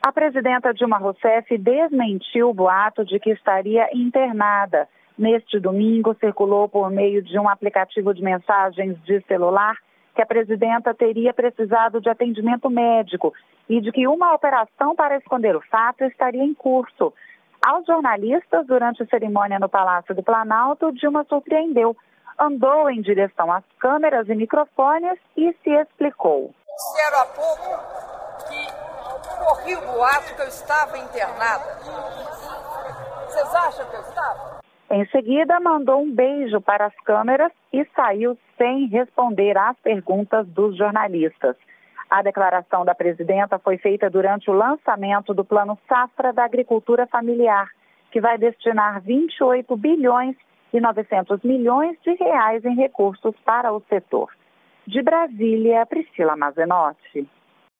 A presidenta Dilma Rousseff desmentiu o boato de que estaria internada. Neste domingo, circulou por meio de um aplicativo de mensagens de celular que a presidenta teria precisado de atendimento médico e de que uma operação para esconder o fato estaria em curso. Aos jornalistas, durante a cerimônia no Palácio do Planalto, Dilma surpreendeu. Andou em direção às câmeras e microfones e se explicou. Disseram há pouco que corri o boato que eu estava internada. Vocês acham que eu estava? Em seguida, mandou um beijo para as câmeras e saiu sem responder às perguntas dos jornalistas. A declaração da presidenta foi feita durante o lançamento do Plano Safra da Agricultura Familiar, que vai destinar 28 bilhões e 900 milhões de reais em recursos para o setor. De Brasília, Priscila Mazenotti.